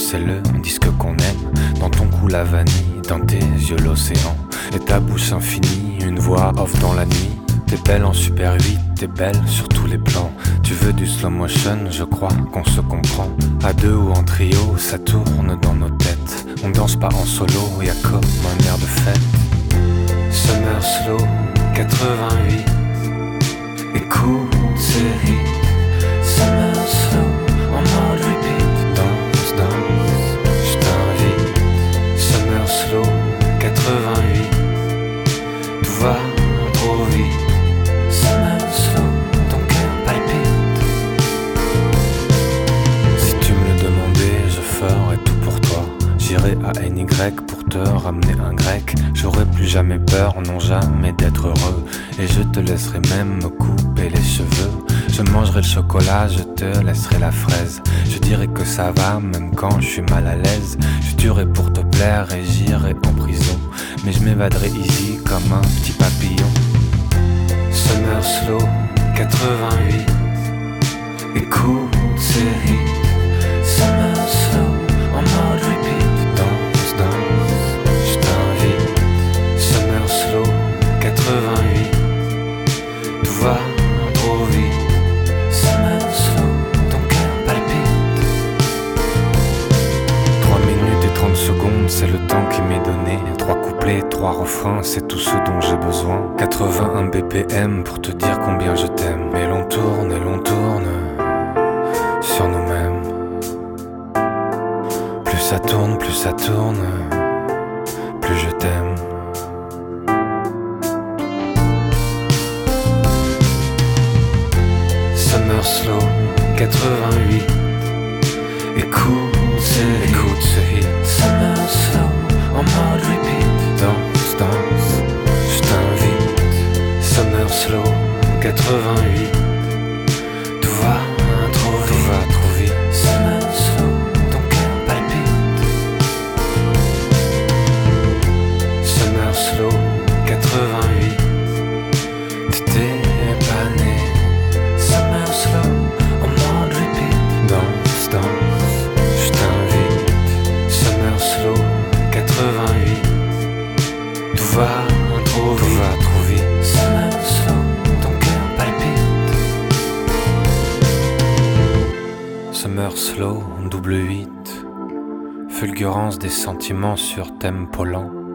c'est le disque qu'on aime. Dans ton cou la vanille, dans tes yeux l'océan. Et ta bouche infinie, une voix off dans la nuit. T'es belle en super 8, t'es belle sur tous les plans. Tu veux du slow motion, je crois qu'on se comprend. À deux ou en trio, ça tourne dans nos têtes. On danse pas en solo, y'a comme un air de fête. Summer slow, 88. Écoute ces hits. Summer slow, en mode repeat. Danse, danse, je t'invite. Summer slow, 88. Tout va trop vite. Summer slow, ton cœur palpite. Si tu me le demandais, je ferais tout pour toi. J'irai à NY pour te ramener un grec. J'aurai plus jamais peur, non jamais d'être heureux. Et je te laisserai même me couper les cheveux. Je mangerai le chocolat, je te laisserai la fraise. Je dirai que ça va, même quand je suis mal à l'aise. Je tuerai pour te plaire et j'irai en prison. Mais je m'évaderai easy comme un petit papillon. Summer slow, 88. Écoute ces hits. Summer slow, en mode repeat. Danse, danse, je t'invite. Summer slow, 88. Tout va trop vite. Summer slow, ton cœur palpite. 3 minutes et 30 secondes, c'est le temps qui m'est donné. 3 couplets, 3 refrains, c'est tout ce dont j'ai besoin. 81 BPM pour te dire combien je t'aime. Et l'on tourne sur nous-mêmes. Plus ça tourne, plus je t'aime. Summer slow, 88. Écoute ce hit. Summer slow, en mode repeat. Danse, danse, je t'invite. Summer slow, 88. Tout va trop vite. Summer slow, ton cœur palpite. Summer slow, 88. T'étais pas né. Summer slow, en mode repeat. Danse, danse, je t'invite. Summer slow, 88. Tout va trop vite. Summer slow, ton cœur palpite. Summer slow, double 8. Fulgurance des sentiments sur thème pollant.